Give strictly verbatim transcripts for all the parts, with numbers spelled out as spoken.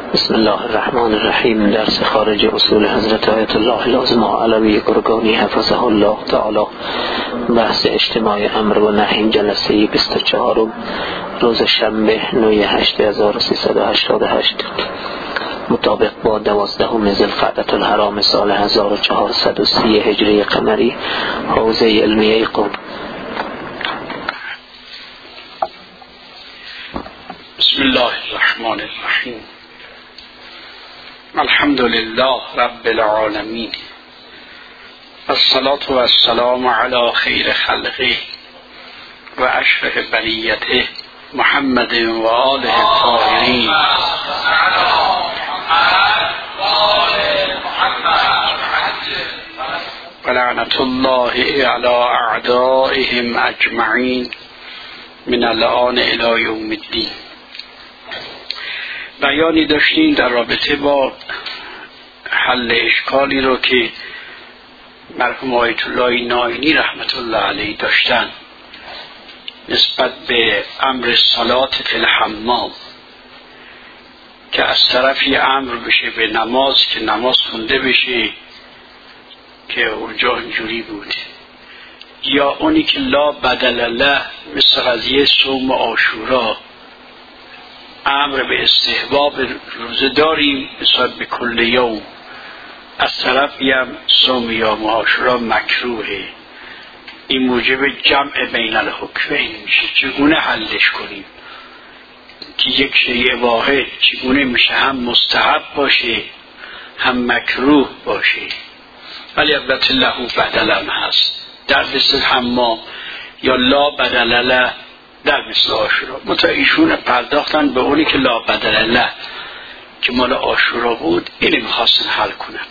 بسم الله الرحمن الرحیم. درس خارج اصول حضرت آیت الله لازمه علوی گرگانی حفظه الله تعالی، بحث اجتماع امر و نهی، جلسه بیست و چهار، روز شنبه نوی هشت هزار و سیصد و هشتاد و هشت مطابق با دوازدهم ذوالقعده الحرام سال هزار و چهارصد و سی هجری قمری، حوزه علمیه قم. بسم الله الرحمن الرحیم. الحمد لله رب العالمین، الصلاة والسلام علی خیر خلقه و اشرف بریته محمد و آله الطاهرین و لعنت الله علی اعدائهم اجمعین من الآن الی یوم الدین. بیانی داشتیم در رابطه با حل اشکالی رو که مرحوم آیت الله نائینی رحمت الله علیه داشتن نسبت به امر صلات فی الحمام، که از طرفی امر بشه به نماز که نماز خونده بشه که اونجا اینجوری بود، یا اونی که لا بدل له مثل قضیه صوم عاشورا امر به استحباب روزه داریم نسبت به کل یوم، از طرفی هم صوم یوم عاشورا مکروهه. این موجب جمع بین الحکمین میشه. چگونه حلش کنیم که یک شیء واحد چگونه میشه هم مستحب باشه هم مکروه باشه، ولی البته له بدل هم هست در مثل حمام، یا لا بدل له در مثل عاشورا. متا ایشون پرداختن به اونی که لا بدل له که مال عاشورا بود، اینو میخواستن حل کنن.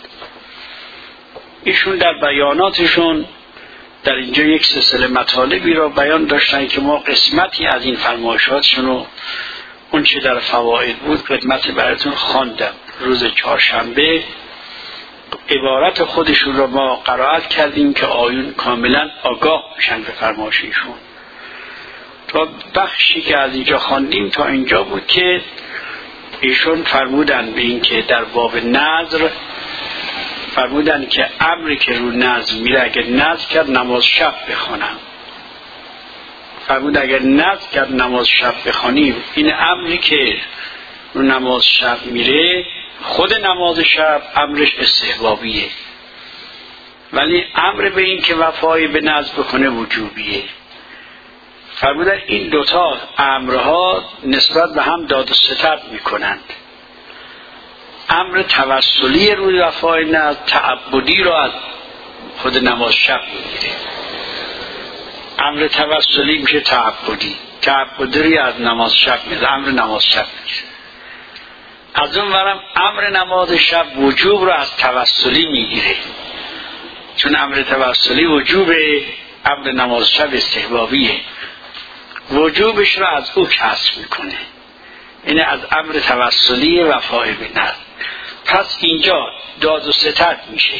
ایشون در بیاناتشون در اینجا یک سلسله مطالبی را بیان داشتن که ما قسمتی از این فرمایشاتشون رو اون چه در فواید بود خدمت براتون خواندم. روز چهارشنبه عبارت خودشون را ما قرائت کردیم که آیون کاملا آگاه میشن به فرمایش ایشون. تا بخشی که از اینجا خواندیم تا اینجا بود که ایشون فرمودن به این که در باب نذر فرمودن که امری که رو نذر میره، اگر نذر کرد نماز شب بخونم، فرمود اگر نذر کرد نماز شب بخونیم، این امری که رو نماز شب میره خود نماز شب امرش استحبابیه، ولی امر به این که وفای به نذر بکنه وجوبیه. فرمودن این دوتا امرها نسبت به هم داد و ستد میکنند. امر توسلی روی وفای نذر تعبدی رو از خود نماز شب میگیره. امر توسلی میشه تعبدی، تعبدی روی از نماز شب میگیره، امر نماز شب میگیره. از اون ورم امر نماز شب وجوب رو از توسلی میگیره، چون امر توسلی وجوبه، امر نماز شب استحبابیه، وجوبش رو از او کسب میکنه. این از امر توسلی وفای به نذر. پس اینجا داد و ستد میشه.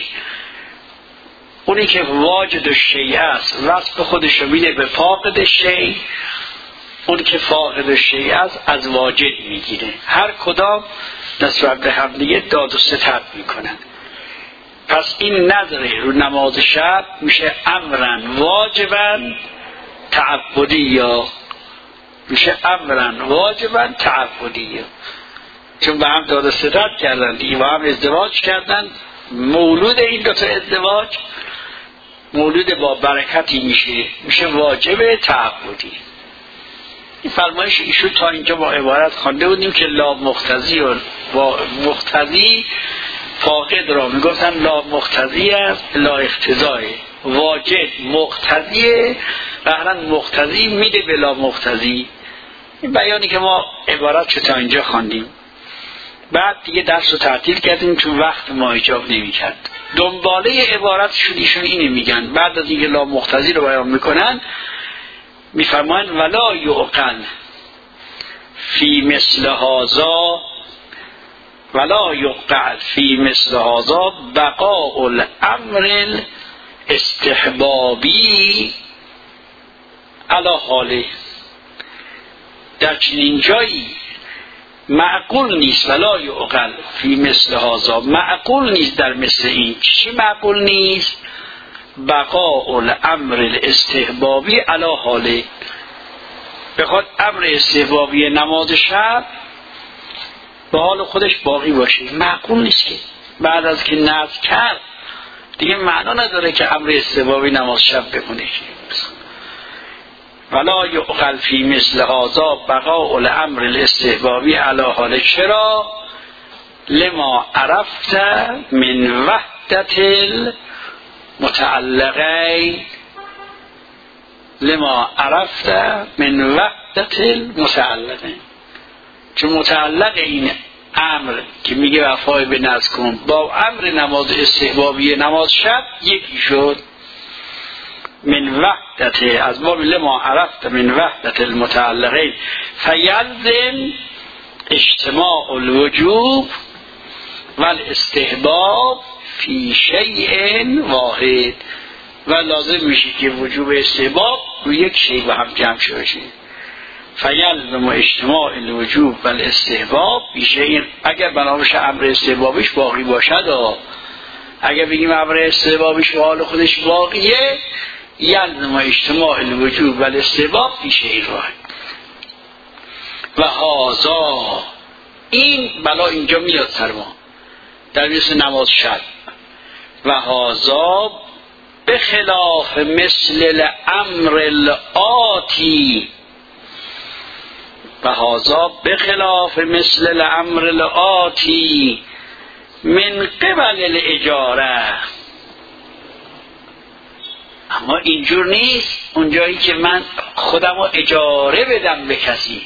اونی که واجد الشیء است وصف خودش رو میده به فاقد الشیء، اونی که فاقد الشیء است از واجد میگیره. هر کدام نسبت به هم دیگه داد و ستد میکنن. پس این نذر رو نماز شب میشه امرن واجبن تعبدی، یا میشه امرن واجبن تعبدی، چون به هم داد و ستد کردن دیگه، با هم ازدواج کردن. مولود این دو تا ازدواج مولود با برکتی میشه، میشه واجب تعبدی. این فرمایش ایشون تا اینجا با عبارت خوانده بودیم که لا مقتضی و مقتضی فاقد را میگفتن لا مقتضی است لا اقتضای، واجب مقتضیه بهرن مقتضی میده به لا مقتضی. این بیانی که ما عبارت چه تا اینجا خواندیم. بعد دیگه درس رو تعطیل کردیم چون وقت ما اجاب نمی کرد. دنباله عبارتشون ایشون اینه میگن، بعد از اینکه لا مقتضی رو بیان میکنن میفرماین ولا یعقل فی مثل هذا ولا یقع فی مثل هذا بقاء الامر استحبابی علی حاله. در چنین جایی معقول نیست ولا یعقل فی مثل هذا، معقول نیست در مثل این. چی معقول نیست؟ بقاء الامر الاستحبابی علی حاله، بخواد امر استحبابی نماز شب به حال خودش باقی باشه، معقول نیست که بعد از که نذر کرد دیگه معنا نداره که امر استحبابی نماز شب بکنه. ولا یعقل فی مثل هذا بقاء الامر الاستحبابی علی حاله. چرا؟ لما عرفت من وحدت المتعلقین، لما عرفت من وحدت المتعلقین، چون متعلق این امر که میگه وفای به نذر کن با امر نماز استحبابی نماز شب یکی شد. من وحدت، از باب لما عرفت من وحدت المتعلقین فیلزم اجتماع الوجوب والاستحباب فی شیء واحد، و لازم میشه که وجوب استحباب رو یک شیء با هم جمع شده. فیلزم اجتماع الوجوب والاستحباب فی شیء، اگر بنابراین امر استحبابیش باقی باشد، اگر بگیم امر استحبابیش به حال خودش باقیه، یلزم اجتماع الوجوب والاستحباب فی شیء واحد. و هذا، این بلا اینجا میاد سر ما در مثل نماز شب. و هذا بخلاف مثل الامر الاتی، و هذا بخلاف مثل الامر الاتی من قبل الاجاره. اما اینجور نیست اونجایی که من خودم رو اجاره بدم به کسی،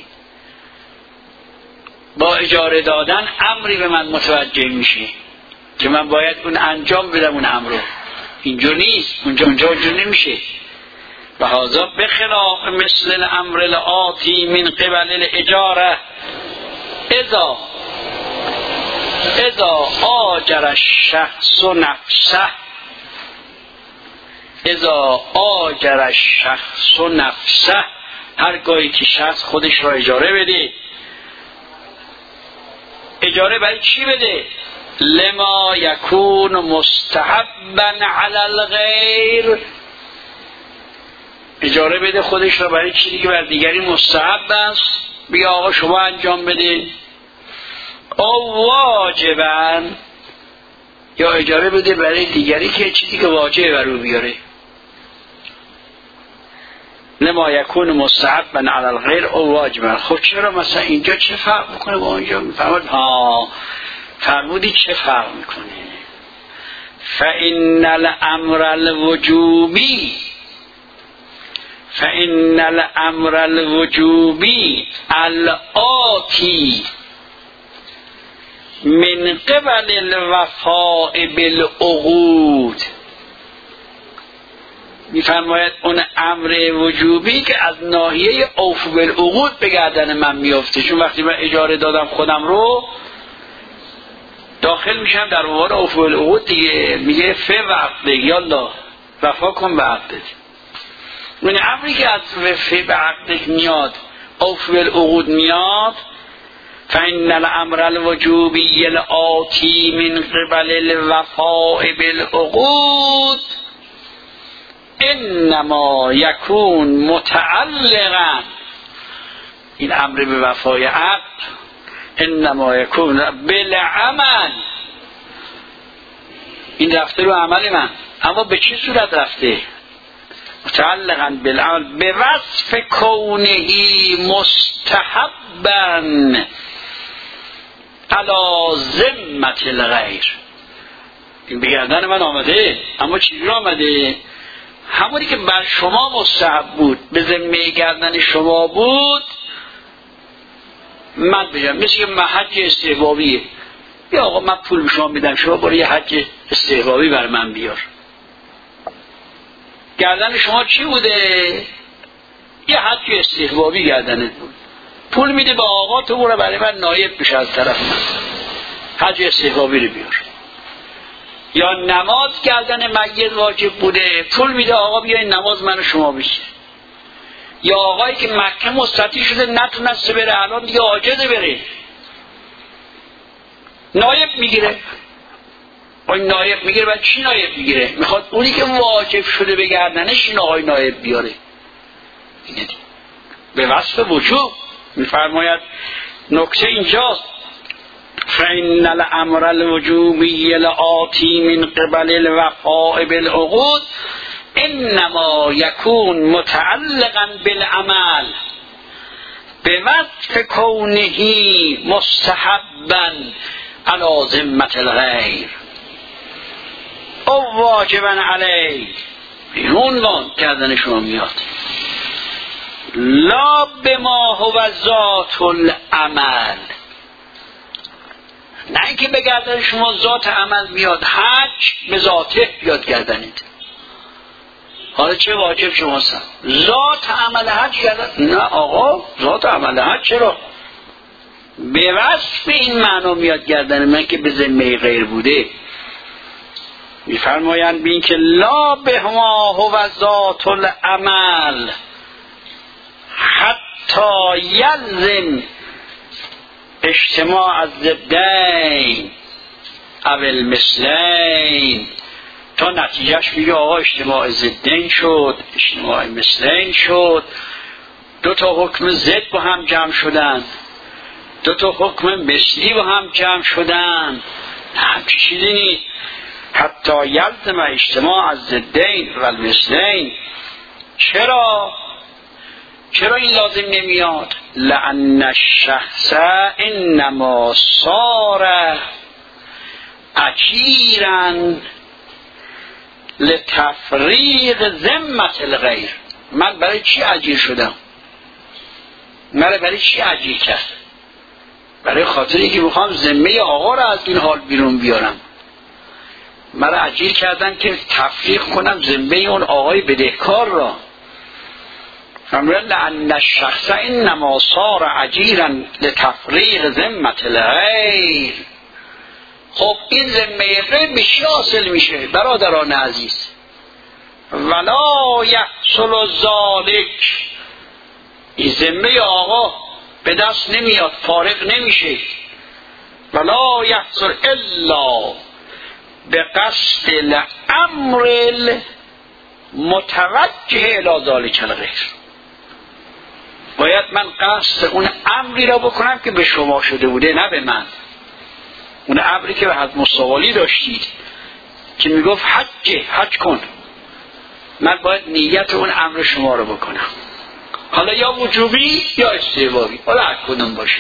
با اجاره دادن امری به من متوجه میشه که من باید اون انجام بدم اون امر رو. اینجور نیست، اونجا اونجا اونجور نمیشه. و هذا بخلاف مثل الامر الاتی من قبل الاجاره اذا اذا آجر الشخص نفسه، اذا آجر الشخص نفسه، هرگاهی که شخص خودش را اجاره بده. اجاره برای چی بده؟ لما یکون مستحبا علی الغیر، اجاره بده خودش را برای چیزی که بر دیگری مستحب است، بگه آقا شما انجام بده. او واجبا، یا اجاره بده برای دیگری که چیزی که واجبه بر او بیاره. لما یکون مستحبا علی الغیر او واجبا. خب چرا مثلا اینجا چه فرق میکنه با اونجا؟ میفرماد ها فرمودی چه فرق میکنه؟ فإن الامر الوجوبی فإن الامر الوجوبی الآتی من قبل الوفاء بالعقود، میفرماید اون امر وجوبی که از ناحیه اوف بالعقود به گردن من میفته. چون وقتی من اجاره دادم خودم رو داخل میشم در مورد اوف بالعقود دیگه، میگه فه وقت بگی یالله وفا کن به عقدت. اون امری که از فه به عقدت میاد، اوف بالعقود میاد، فإن الامر الوجوبی الآتی من قبل الوفاء بالعقود انما یکون متعلقا، این امر به وفای عقد انما یکون بالعمل، این رفته رو عمل من، اما به چه صورت رفته؟ متعلقا بالعمل به وصف کونهی مستحبا علی ذمة الغیر. این به گردن من آمده، اما چیزی آمده؟ همونی که بر شما مستحب بود، به ذمه گردن شما بود، من بگم مثل که من حج استحبابیه، یا آقا من پول به شما میدم شما برای یه حج استحبابی بر من بیار. گردن شما چی بوده؟ یه حج استحبابی گردنت بود، پول میده به آقا تو برو برای من نایب بشه از طرف من، حج استحبابی رو بیار. یا نماز گردن میت واجب بوده، پول میده آقا بیاین نماز من و شما بشه. یا آقایی که مکه مستطیع شده نتونسته بره، الان دیگه عاجزه بره، نایب میگیره. آقای نایب میگیره و چی نایب میگیره؟ میخواد اونی که واجب شده به گردنش این آقای نایب بیاره. اینه دی. به وصف وجوب میفرماید نکته اینجاست فإن الأمر الوجوبی الآتی من قبل الوفاء بالعقود انما یکون متعلقا بالعمل به وصف کونه مستحبا علی ذمة الغیر او واجبا علیه. این عنوان کردن شما میاد لا بما هو ذات العمل، نه اینکه به گردن شما ذات عمل میاد، حج به ذاته بیاد گردنید. حالا چه واجب شما هستن؟ ذات عمل حج گردن؟ نه آقا، ذات عمل حج چرا؟ به وصف این معنا میاد گردن من که به ذمه غیر بوده. میفرمایند بین که لا به ما هو ذات العمل حتی یلزم اجتماع الضدین او المثلین، تا نتیجهش میگه آقا اجتماع ضدین شد، اجتماع مثلین شد، دو تا حکم ضد با هم جمع شدن، دو تا حکم مثلی با هم جمع شدن. همچی چیزی نیست. حتی یلزم اجتماع الضدین و المثلین. چرا؟ چرا این لازم نمیاد؟ لأن الشخص انما صار اجیرا لتفریق ذمة الغیر. من برای چی اجیر شدم؟ من برای چی اجیر کرد؟ برای خاطری که میخوام ذمه آقا را از این حال بیرون بیارم. من اجیر کردن که تفریق کنم ذمه اون آقای بدهکار را. فرمودن لأن الشخص انما صار اجیرا لتفریق ذمة الغیر. خب این ذمه غیر به چی حاصل میشه برادران عزیز؟ ولا یحصل ذالک، این ذمه آقا به دست نمیاد، فارغ نمیشه. ولا یحصل الا به قصد الامر المتوجه الی ذالک الغیر. باید من قصد اون امری را بکنم که به شما شده بوده، نه به من. اون امری که به حد مستقلی داشتید که میگفت حج حج کن، من باید نیت اون امر شما رو بکنم، حالا یا وجوبی یا استحبابی، حالا هر کدوم باشه.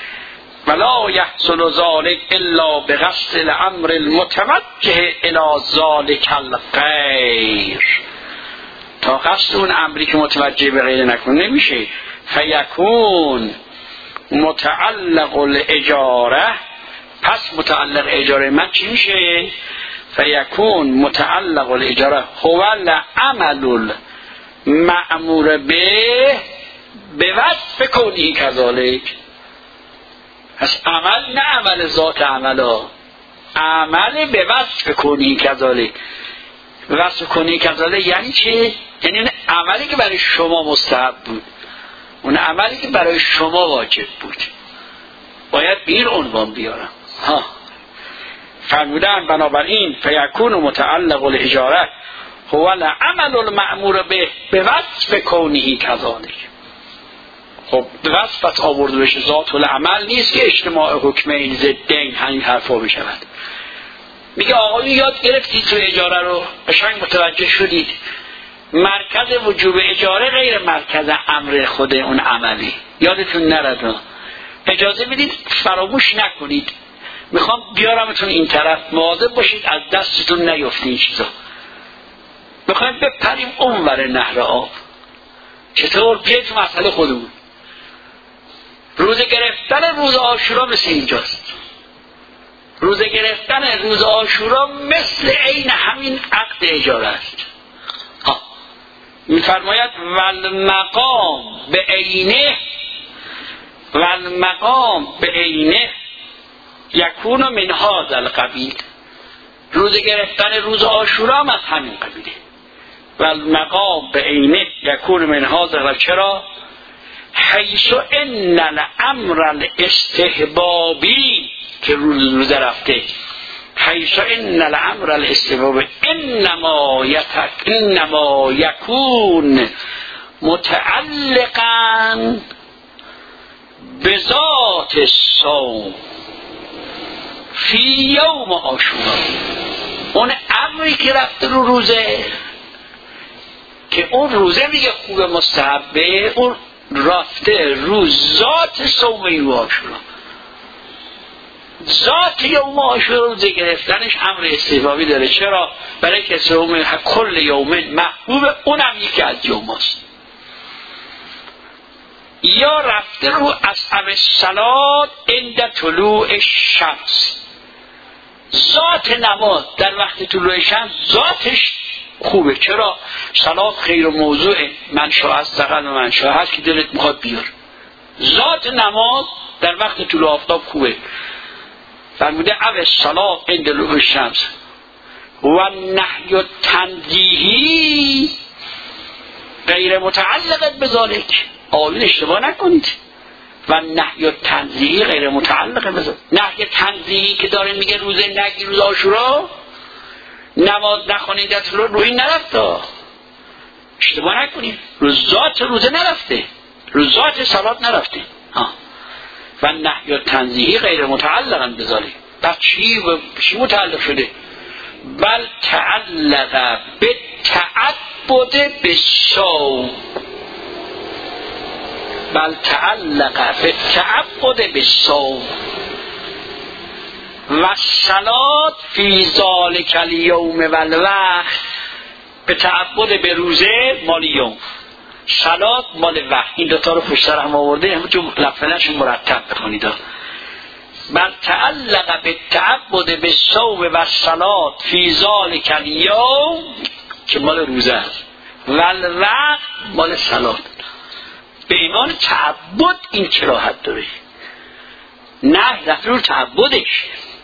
ولا یحصل ذلک الا بقصد الامر المتوجه الی ذلک الغیر. تا قصد اون امری که متوجه به غیر نکنه نمیشه. فیکون متعلق الاجاره، پس متعلق اجاره من چی میشه؟ فیکون متعلق الاجاره هو العمل المأمور به به وصف کونی کذالک. پس عمل نه عمل ذات عمل ها، عمل به وصف کونی کذالک. وصف کونی کذالک یعنی چی؟ یعنی عملی که برای شما مستحب بود، اون عملی که برای شما واجب بود، باید به این عنوان بیارم. ها فرمودن بنابراین فیکون متعلق الاجاره هو العمل المأمور به به وصف کونه کذالک. خب به وصفت آورده بشه، ذات العمل نیست که اجتماع حکمین ضدین همین حرفا بشود. میگه آقا یاد گرفتید تو اجاره رو، قشنگ متوجه شدید مرکز وجوب اجاره غیر مرکز امر خود اون عملی. یادتون نرد، اجازه بدید فراموش نکنید. میخوام بیارمتون این طرف، مواظب باشید از دستتون نیفته این چیزا. میخوایم بپریم اونور نهر آب. چطور؟ بیاید تو مسئله خودمون. روزه گرفتن روز عاشورا مثل اینجاست. روزه گرفتن روز عاشورا مثل عین همین عقد اجاره است. ها میفرماید والمقام به عینه، والمقام به عینه یکون من هذا القبیل. روزه گرفتن روز عاشورا هم از همین قبیله. والمقام به عینه یکون من هذا. چرا؟ حیث ان الامر الاستحبابی که روز روز رفته. حیث ان الامر الاستباب انما یتک انما یکون متعلقا بذات الصوم فی یوم عاشورا. اون امری که رفته رو روزه که اون روزه میگه خوب مستحبه، اون رفته رو ذات صوم یوم عاشورا. ذات یوم عاشورا روزه گرفتنش امر استحبابی داره. چرا؟ برای که صوم کل یوم محبوب، اونم یکی از یوم هست. یا رفته رو اصحاب الصلاة عند طلوع الشمس. ذات نماز در وقت طلوع شمس ذاتش خوبه. چرا؟ صلات خیر و موضوع منشأ استقل و منشأ هست که دلت میخواد بیار. ذات نماز در وقت طلوع آفتاب خوبه. فرموده او الصلاة عند طلوع الشمس و نهی التنزیهی غیر متعلق بذالک. آیون اشتباه نکنید. و نهی تنزیهی غیر متعلق بذالک. نهی تنزیهی که داره میگه روزه نگی روز عاشورا نماز نخونید در طلوع، روی نرفته. اشتباه نکنید، روز ذات روزه نرفته، روز ذات صلات نرفته. ها. و نهی تنزیهی غیر متعلق بذالک. پس چی چی متعلق شده؟ بل تعلق به تعبد بالصوم. بل تعلق به تعبد بالصوم و الصلاة فی ذالک الیوم و الوقت. به تعبد به روزه مال یوم، صلات مال وقت. این دوتا رو پشت سر هم آورده، همون لفظش مرتب بخونید. بل تعلق به تعبد بالصوم و الصلاة فی ذالک الیوم که مال روزه است و الوقت مال صلات. به ایمان تعبد این کراهت داره. نه رفت رو تعبدش.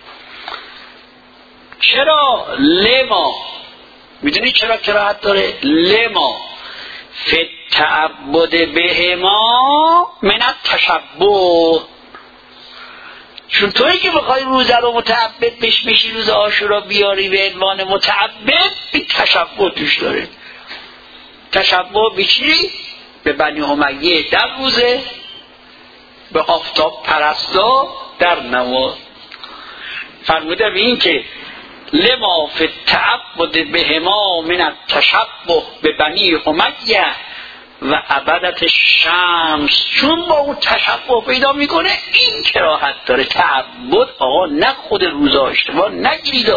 چرا؟ لما. میدونی چرا کراهت داره؟ لما فی تعبد بهما من التشبه. چون تویی که بخوای روزه رو متعبد بش بشی، روز عاشورا بیاری به عنوان متعبد، این تشبه توش داره. تشبه بچی؟ به بنی امیه در روزه، به آفتاب پرستا در نماز. فرموده به این که لما فی التعبد بهما من التشبه به بنی امیه و عبدت الشمس. چون با اون تشبه پیدا میکنه این کراهت داره. تعبد آقا نه خود روزه اشتباه نگیرید،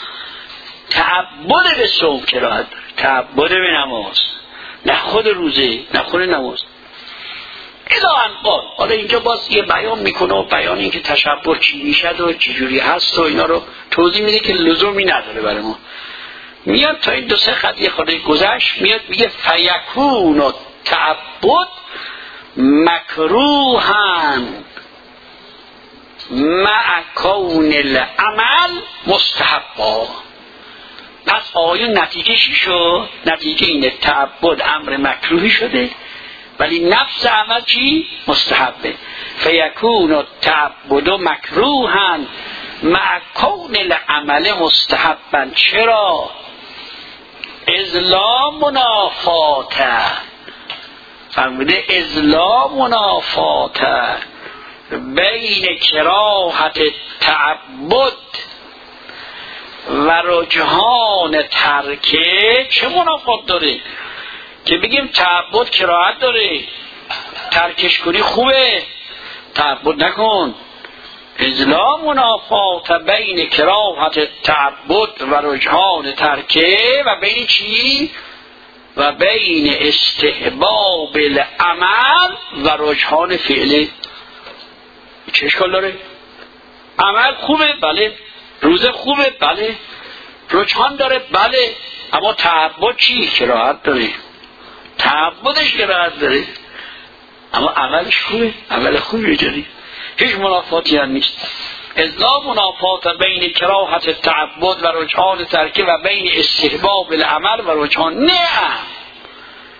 تعبد به صوم کراهت داره، تعبد به نماز، نه خود روزه نه خود نماز. اذا انقال حالا اینجا باز یه بیان میکنه و بیان این که تشبه چی میشد و چی جوری هست و اینا رو توضیح میده که لزومی نداره برای ما. میاد تا این دو سه خط یه خورده گذشت، میاد میگه فیکون و تعبد مکروهن مع کون العمل مستحبا. پس آیا نتیجه چی شد؟ نتیجه اینه تعبد امر مکروهی شده ولی نفس عمل چی؟ مستحبه. فیکون التعبد مکروها مع کون العمل مستحبا. چرا؟ اذ لا منافات. فرموده اذ لا منافات بین کراهت تعبد و رجحان ترکه. چه منافات داره که بگیم تعبد کراهت داره، ترکش کنی خوبه، تعبد نکن. اذ لا منافات بین کراهت تعبد و رجحان ترکه و بین چی؟ و بین استحباب العمل و رجحان فعله. چه اشکال داره؟ عمل خوبه بله، روزه خوبه بله، رجحان داره بله، اما تعبد چی؟ کراهت داره. تعبدش کراهت داره اما عملش خوبه، عمل خوبی جاری، هیچ منافاتی هم نیست. اذ لا منافات بین کراهت تعبد و رجحان ترکه و بین استحباب العمل و رجحان. نه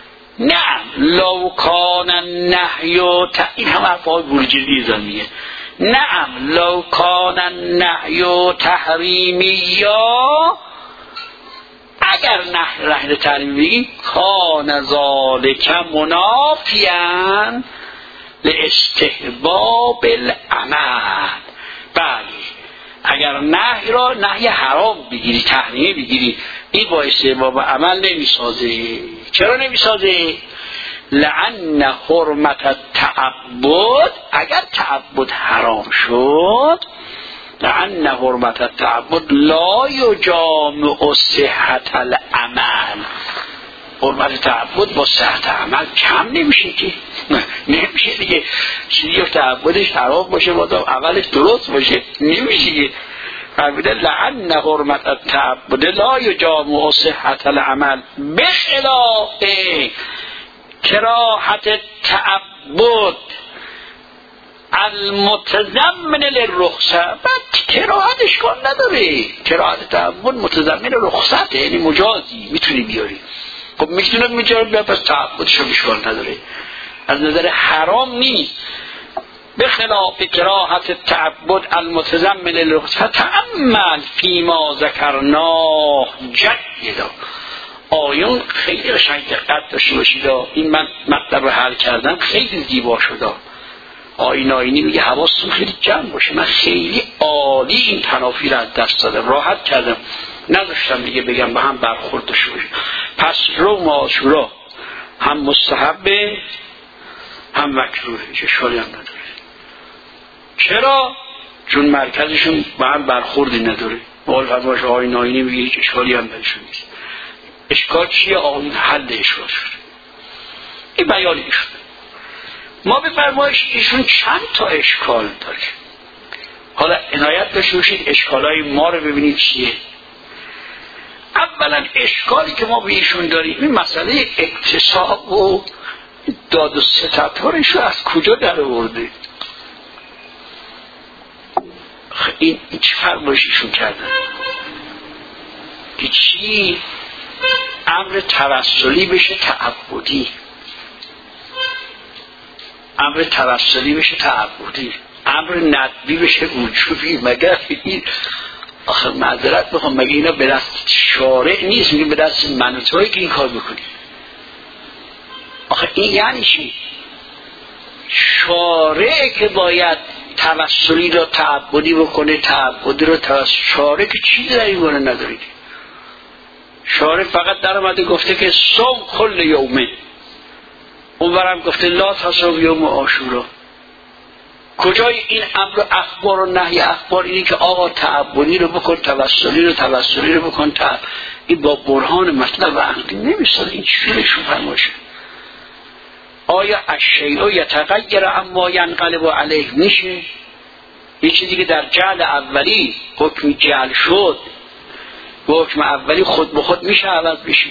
نه لو کان النهی، این هم حرفای بورجردی میگه، نعم لو کان النهی تحریمیا، اگر نهی رهی تحریمی کان ذالک منافیاً لاستحباب العمل. بله اگر نهی را نهی حرام بگیری، تحریمی بگیری، این با استحباب عمل نمیسازه. چرا نمیسازه؟ لأن حرمت التعبد، اگر تعبد حرام شد، لأن حرمت التعبد لا یجامع صحت العمل، حرمت تعبد با صحت عمل کم نمیشه که، نمیشه دیگه. چیزی تعبدش حرام باشه با عملش درست باشه نمیشه که. فرموده لأن حرمت التعبد لا یجامع صحت العمل بخلاف کراهت التعبد المتضمن للرخصه. بعد کراهت اشکال نداره، کراهت تعبد متضمن رخصت، یعنی مجازی میتونی بیاری. خب میتونه میتونه بیا، پس تعبدش اشکال نداره، از نظر حرام نیست. بخلاف کراهت التعبد المتضمن للرخصه تأمل فيما ذکرناه جیدا. آیون خیلی قشنگ دقت داشته باشید، این من مطلب رو حل کردم خیلی زیبا شده. آیین آیینی میگه حواستون خیلی جمع باشه، من خیلی عالی این تنافی رو از دست دادم، راحت کردم، نذاشتم دیگه بگم به هم برخورد داشته باشه. پس روم عاشورا هم مستحبه هم مکروهه، چه اشکالی هم نداره. چرا؟ چون مرکزشون به هم برخوردی نداره. مال فرمایش آیین آیینی میگه هیچ اشکالی هم بهشون نیست. اشکال چیه؟ آیین حل اشکال شده. این بیان ایشون. ما به فرمایش ایشون چند تا اشکال داره. حالا عنایت داشته باشید اشکالای ما رو ببینید چیه. اولا اشکالی که ما به ایشون داریم این مسئله اکتساب و داد و ستدهارش رو از کجا در آورده. این چه فرمایششون کردن که چی امر توسلی بشه تعبدی، امر توسلی بشه تعبدی، امر ندبی بشه وجوبی. مگر این آخر معذرت بخوام، مگه اینا به دست شارع نیست؟ میگه به دست من و تویی که این کار بکنی. آخه این یعنی چی؟ شارع که باید توسلی رو تعبدی بکنه، تعبدی رو توسلی، شارع که چیزی در این باره ندارید. شارع فقط در اومده گفته که صوم کل یومه، اونورم گفته لا تصوم یوم عاشورا. کجای این امر اخبار و نهی اخبار اینی که آقا تعبدی رو بکن، توسلی رو توسلی رو بکن، تعب. این با برهان مطلب و عقلی نمیسازه. این چیزشون فرماشه. آیا الشیء یتغیر اما ینقلب علیه میشه؟ یه چیزی که در جعل اولی حکم جعل شد، با حکم اولی خود به خود میشه عوض بشه؟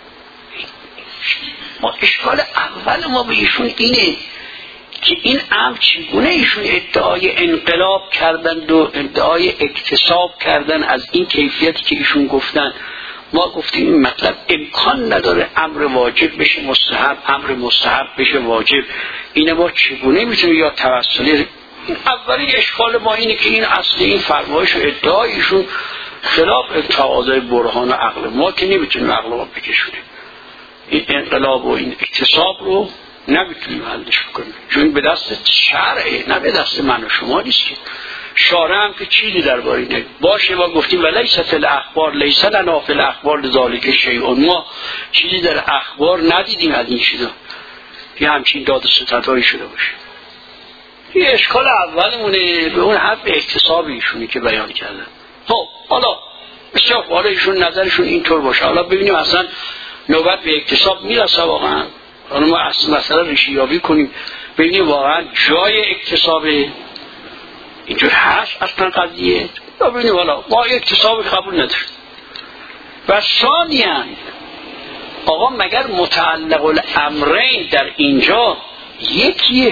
ما اشکال اول ما به ایشون اینه که این امر چگونه ایشون ادعای انقلاب کردند و ادعای اکتساب کردن از این کیفیتی که ایشون گفتن. ما گفتیم این مطلب امکان نداره امر واجب بشه مستحب، امر مستحب بشه واجب. اینه ما چگونه میتونیم یا توسلی. اولی اشکال ما اینه که این اصل این فرمایش و ادعایشون خلاف تقاضای برهان و عقل ما که نمیتونیم عقل ما بکشونیم. این انقلاب و این اکتساب رو نمیتونیم حلش بکنیم، چون به دست شرعه، نه به دست من و شما نیست که. شارع هم که چیزی درباره اینه باشه. ما گفتیم ولیس فی الاخبار لیس لنا فی الاخبار لذالک شیء، ما چیزی در اخبار ندیدیم از این چیزا یه همچین داد و ستدهایی شده باشه. این اشکال اولمونه به اون حرف اکتساب ایشونی که بیان کردن. خب حالا بسیار حالا ایشون نظرشون اینطور باشه. حالا ببینیم اصلا نوبت به اکتساب میرسه واقعا. حالا ما اصلا مثلا ریشه یابی کنیم ببینیم واقعا جای اکتساب اینجور هست اصلا قضیه. یا ببینیم حالا ما اکتساب قبول نداریم. و ثانیاً آقا مگر متعلق الامرین در اینجا یکیه؟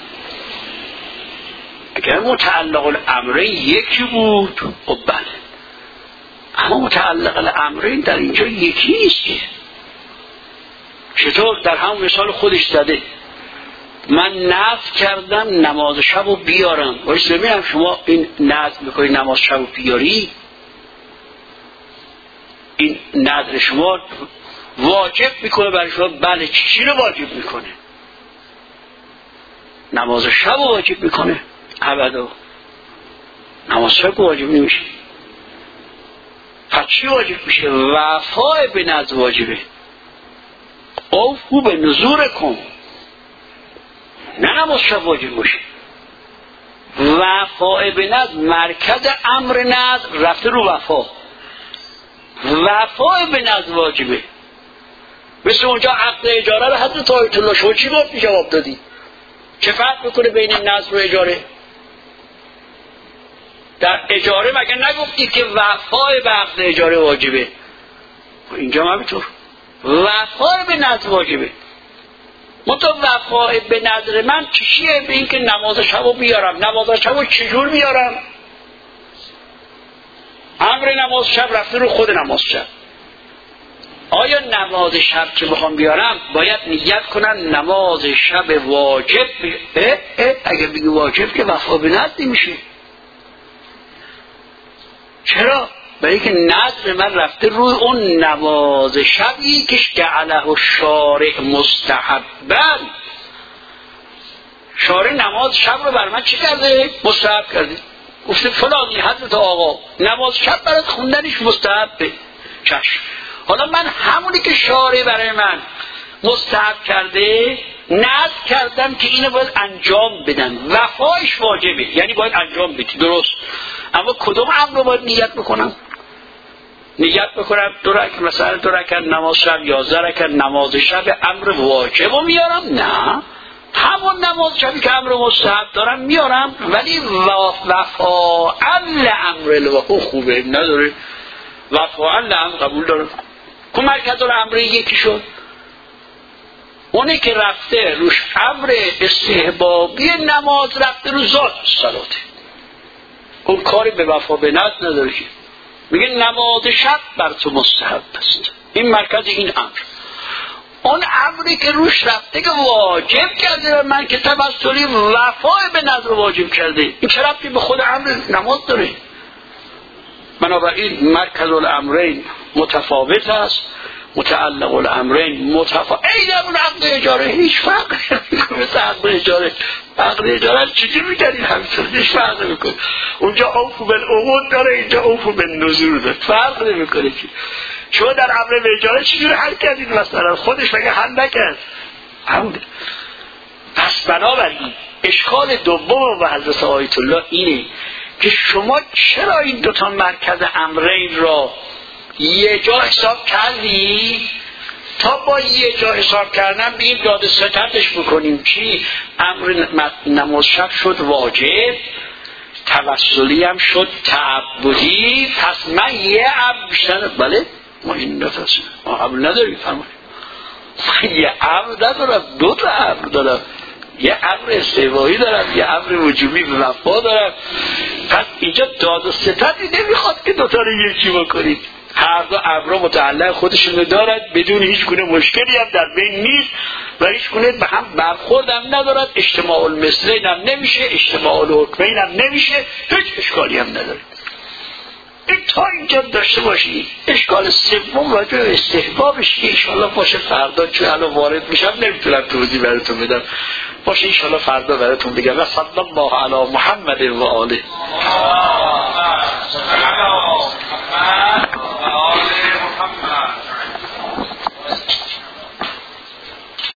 اگر متعلق الامرین یکی بود خب بله، اما متعلق الامرین در اینجا یکی نیست که. چطور؟ در همون مثال خودش زده من نذر کردم نماز شب رو بیارم. باید ببینم شما این نذر میکنی نماز شب رو بیاری، این نذر شما واجب میکنه برای شما؟ بله. چی رو واجب میکنه؟ نماز شب رو واجب میکنه؟ ابدا نماز شب واجب نمیشه. پس چی واجب میشه؟ وفای به نذر واجبه. اوفوا بنذورکم، نه نماز شب واجب باشه. وفای به نذر، مرکز امر نذر رفته رو وفا. وفای به نذر واجبه. مثل اونجا عقد اجاره رو حضرت آیت الله شما چی گفت جواب دادی؟ چه فرق میکنه بین نذر و اجاره؟ در اجاره مگه نگفتی که وفای به عقد اجاره واجبه؟ اینجا هم همینطور وفای به نذر واجبه. منتها وفای به نذر من چیه؟ به این که نماز شب رو بیارم. نماز شب رو چجور بیارم؟ امر نماز شب رفته رو خود نماز شب. آیا نماز شب که بخوام بیارم باید نیت کنم نماز شب واجب؟ اه اه اگه بگی واجب که وفا به نذر نمیشه. چرا؟ برای که نذر من رفته روی اون نماز شبی که جعله الشارع مستحبا. شارع نماز شب رو بر من چی کرده؟ مستحب کرده. گفته فلانی حضرت آقا نماز شب برات خوندنش مستحبه. چشم. حالا من همونی که شارع برای من مستحب کرده نذر کردم که اینو باید انجام بدم. وفایش واجبه، یعنی باید انجام بدی. درست. اما کدوم امر رو باید نیت بکنم؟ نیت بکنم دو رکعت مثلا دو رکعت نماز شب، یازده رکعت نماز شب امر واجب رو میارم؟ نه، همون نماز شبی که امر مستحب دارم میارم، ولی وفاعل امر الواقع خوبه نداره. وفاعل امر قبول داره. که مرکز الامر یکی شد. اونه که رفته روش امر استحبابی نماز رفته رو ذات صلاته، اون کاری به وفا به نذر نداره. که میگه نماز شب بر تو مستحب است، این مرکز این امر. اون امری که روش رفته که واجب کرده من که توسلی وفای به نذر واجب کرده، این چه ربطی به خود امر نماز داره؟ بنابراین مرکز الامرین متفاوت است، متعلق الامرین متفاوت. ای در اون عقد اجاره هیچ فرق نمیکنه. مثل عقد اجاره عقد اجاره چیزی میکنید همینطور هیچ فرق نمیکنه. اونجا اوفوا بالعقود داره، اینجا اوفوا بالنذور داره، فرق نمیکنه. شما در امر به اجاره چجوری حل کردید؟ مثلا خودش مگه حل نکرد؟ همون. پس بنابراین اشکال دوم و حضرت آیت الله اینه که شما چرا این دوتا مرکز امرین را یه جا حساب کردی؟ تا با یه جا حساب کردن به این داد ستتش بکنیم چی؟ امر نماز شب شد واجب، توسلی هم شد تعبدی. پس من یه امر بیشتر، بله ما این نفس ما امر نداریم، فرمایید من یه امر ندارم، دو تا امر دارم. یه امر استحبابی دارم، یه امر وجوبی به وفا دارم. پس اینجا داد و ستتی نمیخواد که دوتا رو یکی بکنید. هر دو امر متعلق خودشون دارد، بدون هیچ گونه مشکلی هم در بین نیست و هیچ گونه به هم برخورد هم ندارد. اجتماع المثلین هم نمیشه، اجتماع الحکمین هم نمیشه، هیچ اشکالی هم نداره. این تا اینجا داشته باشید. اشکال سوم راجع به استحبابش که انشاءالله باشه فردا، چون الان وارد میشم نمیتونم توضیح براتون بدم، باشه انشاءالله فردا براتون بگم. و صلی الله علی محمد و آله.